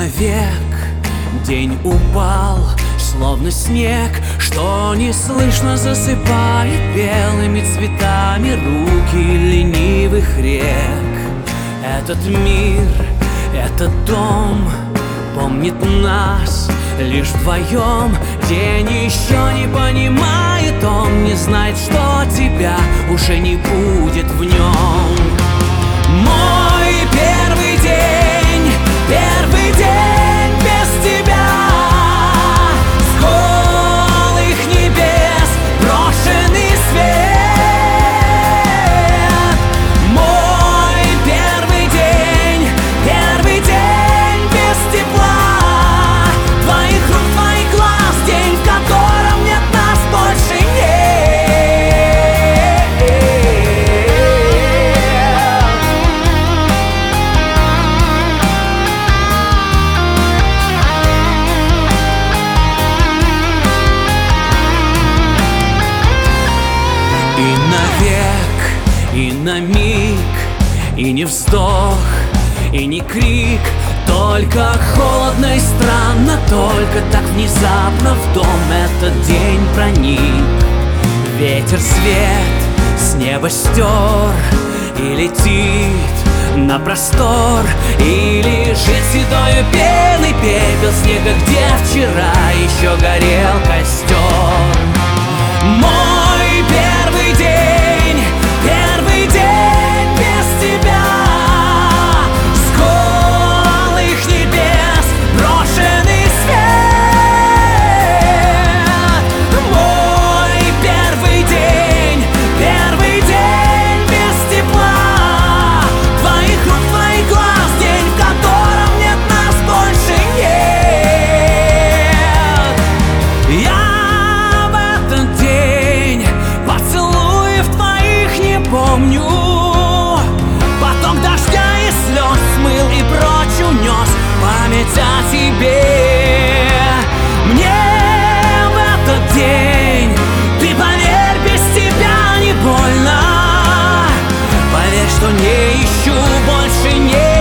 навек день упал, словно снег, что неслышно засыпает белыми цветами руки ленивых рек. Этот мир, этот дом помнит нас лишь вдвоем. День еще не понимает, он не знает, что тебя уже не будет в нем. Мой первый день без тебя, с голых небес брошенный свет. Мой первый день без тепла, твоих рук, твоих глаз, день, в котором нет нас больше нет. И навек, и на миг, и не вздох, и не крик, только холодно и странно, только так внезапно в дом этот день проник. Ветер свет с неба стер и летит на простор, и лежит седою пеной пепел снега, где вчера еще горел костер. Мой первый день без тебя, с голых небес брошенный свет. Мой первый день без тепла, твоих рук, твоих глаз, день, в котором нет нас больше нет. Я в этот день поцелуев твоих не помню, поток дождя и слез смыл и прочь унес память о тебе. Мне в этот день, ты поверь, без тебя не больно, поверь, что не ищу больше нет.